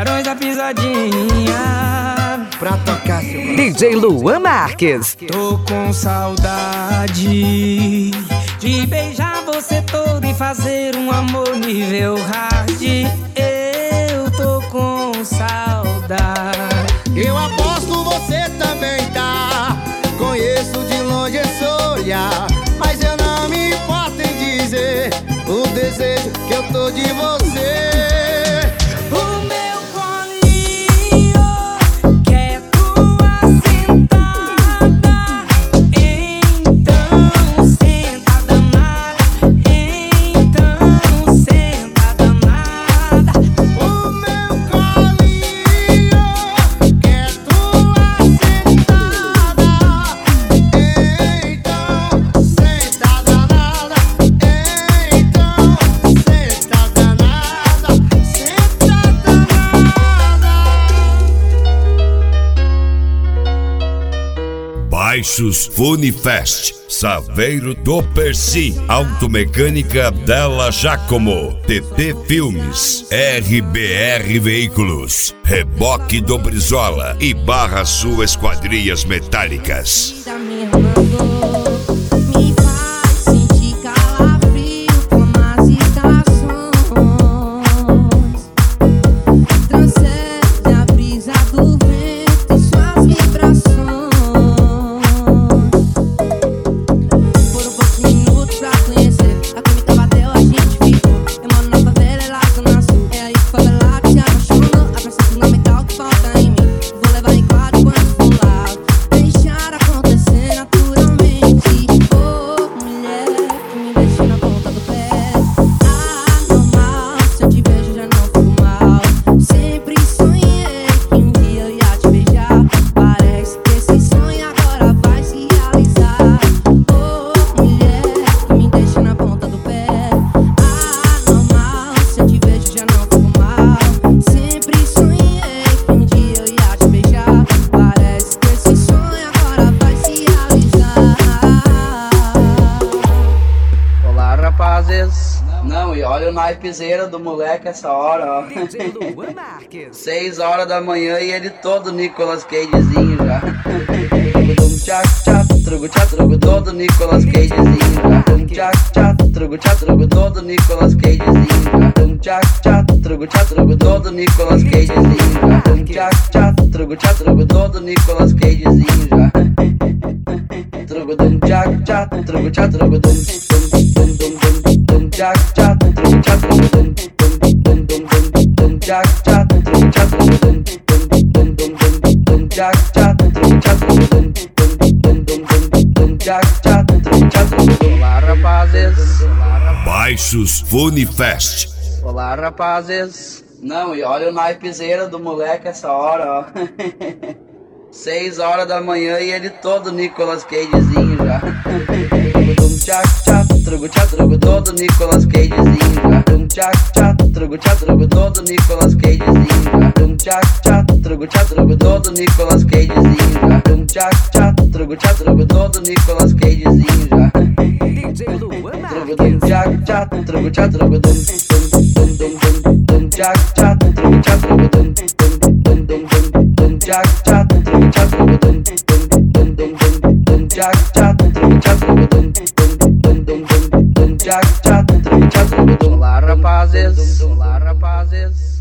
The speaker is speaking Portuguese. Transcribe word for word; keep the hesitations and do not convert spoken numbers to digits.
Barões da Pisadinha. Pra tocar, seu coração. D J Luan Marques. Tô com saudade de beijar você todo e fazer um amor nível hard. Eu tô com saudade. Eu aposto você também tá. Conheço de longe esse olhar, mas eu não me importo em dizer o desejo que eu tô de você. O meu colinho quer tua sentada. Então senta danada. Então senta danada. O meu colinho quer tua sentada. Então senta danada. Então senta danada. Senta danada. Baixos Funifest, Saveiro do Percy, Automecânica Della Giacomo, T T Filmes, R B R Veículos, Reboque do Brizola e Barra Sul Esquadrias Metálicas. Da minha mandou, me faz sentir calafrio como as estações. Transcende a brisa do vento e suas vibrações. Foram poucos minutos pra conhecer. A química bateu, a gente ficou. Eu moro na favela, lá zona sul. É aí que o favelado se apaixonou. A pressão fundamental que falta em mim. Vou levar em quadro quando for lá. Deixar acontecer naturalmente. Oh, mulher, que me deixa na ponta do pé. Anormal, se eu te vejo já não fico mal. Sempre sonhei que um dia eu ia te beijar. Parece que esse sonho agora vai se realizar. Oh, mulher, que me deixa na ponta do pé. Anormal, se eu te vejo já não fico mal. Sempre sonhei que um dia eu ia te beijar. Parece que esse sonho agora vai se realizar. Olá, rapazes. Não, e olha o naipezeiro do moleque essa hora, ó. D J Luan Marques. Seis horas da manhã e ele todo Nicolas Cagezinho já. Trugo tchac tchac, trugo tchac, trugo todo Nicolas Cagezinho já. Tum tchac tchac, trugo tchac, trugo todo Nicolas Cagezinho já. Tum tchac tchac, trugo tchac, trugo todo Nicolas Cagezinho já. Tum tchac tchac, trugo tchac, trugo todo Nicolas Cagezinho já. Trugo dum tchac tchac, trugo tchac, trugo dum dum dum dum dum dum tchac tchac, trugo tchac, trugo dum dum dum dum dum dum tchac tchac, trugo tchac, trugo dum dum dum dum dum dum tchac tchac, trugo tchac, trugo dum dum dum dum dum dum tchac tchac, trugo tchac, trugo dum. Olá, rapazes. Baixos Funifest. Olá, rapazes. Não, e olha o naipezeiro do moleque essa hora, ó. Seis horas da manhã e ele todo Nicolas Cagezinho já. Tum tchac tchac, trugo tchac, trugo todo Nicolas Cagezinho já. Tum tchac tchac, trugo tchac, trugo todo Nicolas Cagezinho já. Tum tchac tchac, trugo tchac, trugo todo Nicolas Cagezinho já. Tum tchac tchac, trugo tchac, trugo todo Nicolas Cagezinho já. D J Luan Trugo dum Marques. tchac tchac, trugo tchac, trugo dum dum dum dum dum dum tchac tchac, trugo tchac, trugo dum dum dum dum dum dum tchac tchac, trugo tchac, trugo dum dum dum dum dum dum tchac tchac, trugo tchac, trugo dum dum dum dum dum dum tchac tchac, trugo tchac, trugo dum. Olá, rapazes. Olá, rapazes.